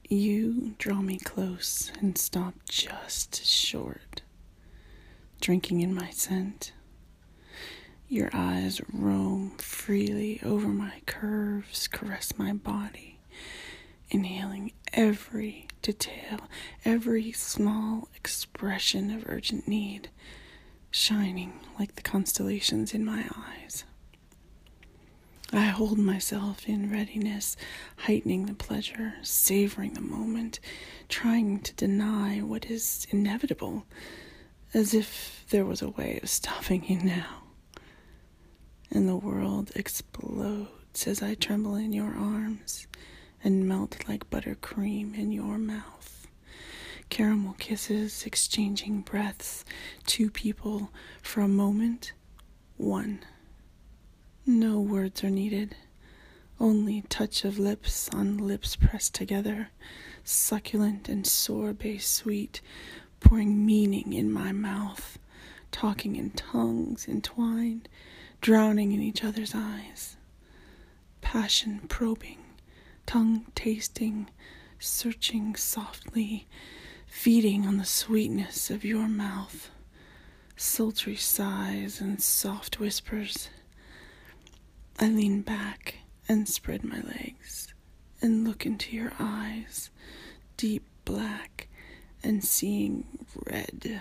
You draw me close and stop just short, drinking in my scent. Your eyes roam freely over my curves, caress my body, inhaling every detail, every small expression of urgent need, shining like the constellations in my eyes. I hold myself in readiness, heightening the pleasure, savoring the moment, trying to deny what is inevitable, as if there was a way of stopping you now. And the world explodes as I tremble in your arms and melt like buttercream in your mouth. Caramel kisses, exchanging breaths, two people for a moment, one. No words are needed, only touch of lips on lips pressed together, succulent and sorbet sweet, pouring meaning in my mouth, talking in tongues entwined, drowning in each other's eyes. Passion probing, tongue tasting, searching softly, feeding on the sweetness of your mouth, sultry sighs and soft whispers. I lean back and spread my legs and look into your eyes, deep black and seeing red.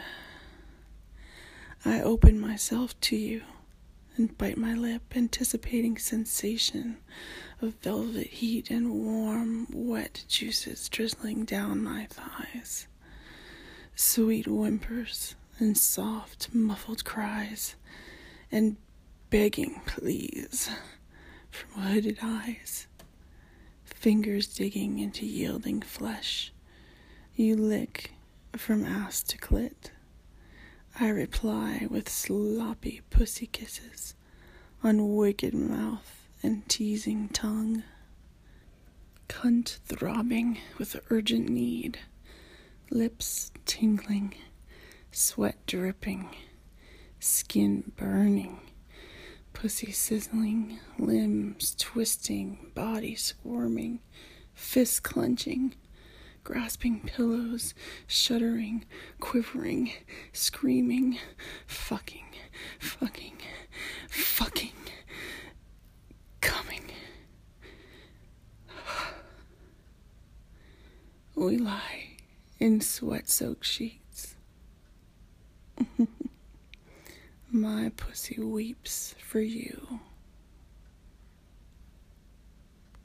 I open myself to you and bite my lip, anticipating sensation of velvet heat and warm, wet juices drizzling down my thighs. Sweet whimpers and soft, muffled cries, and begging please from hooded eyes. Fingers digging into yielding flesh. You lick from ass to clit. I reply with sloppy pussy kisses on wicked mouth and teasing tongue. Cunt throbbing with urgent need. Lips tingling, sweat dripping, skin burning, pussy sizzling, limbs twisting, body squirming, fists clenching, grasping pillows, shuddering, quivering, screaming, fucking, coming. We lie in sweat-soaked sheets. My pussy weeps for you.